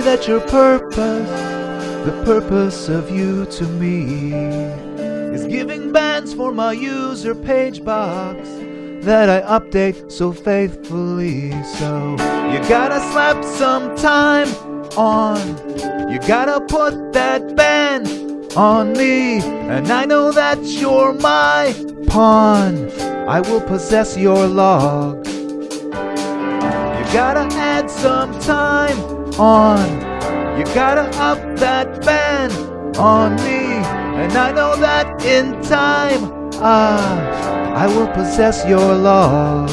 that your purpose, the purpose of you to me, is giving bands for my user page box that I update so faithfully. So you gotta slap some time on, you gotta put that band on me, and I know that you're my pawn. I will possess your log. You gotta add some time on, you gotta up that band on me, and I know that in time I will possess your love.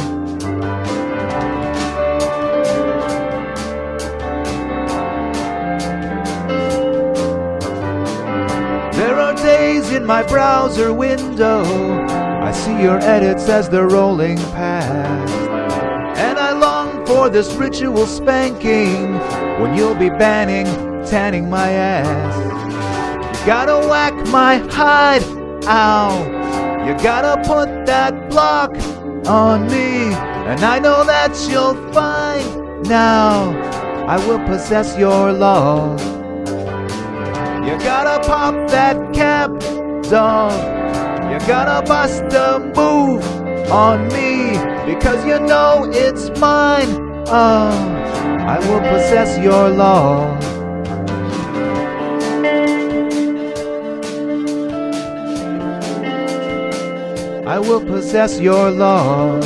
There are days in my browser window I see your edits as they're rolling past, and I long for this ritual spanking when you'll be tanning my ass. You gotta whack my hide, ow. You gotta put that block on me, and I know that you'll find now I will possess your love. You gotta pop that cap, dog. You gotta bust a move on me, because you know it's mine. Oh, I will possess your love. I will possess your love.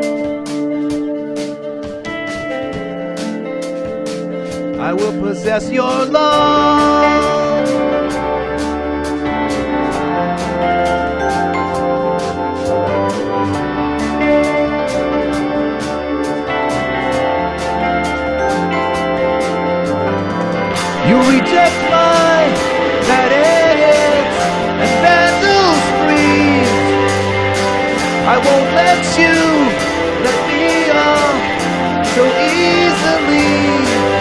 I will possess your love. You reject my bad edits and vandals breathe. I won't let you let me off so easily.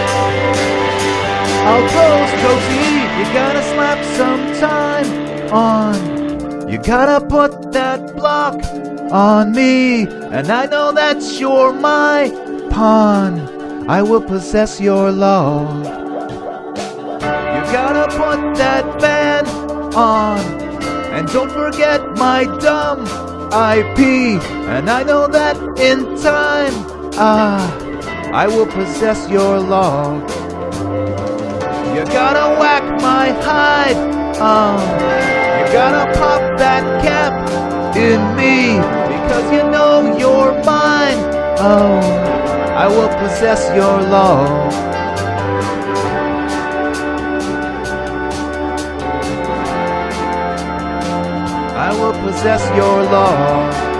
I'll close cozy. You gotta slap some time on, you gotta put that block on me, and I know that you're my pawn. I will possess your love. You gotta put that band on, and don't forget my dumb IP, and I know that in time I will possess your love. You gotta whack my hide, you gotta pop that cap in me, because you know you're mine. Oh, I will possess your love. I will possess your love.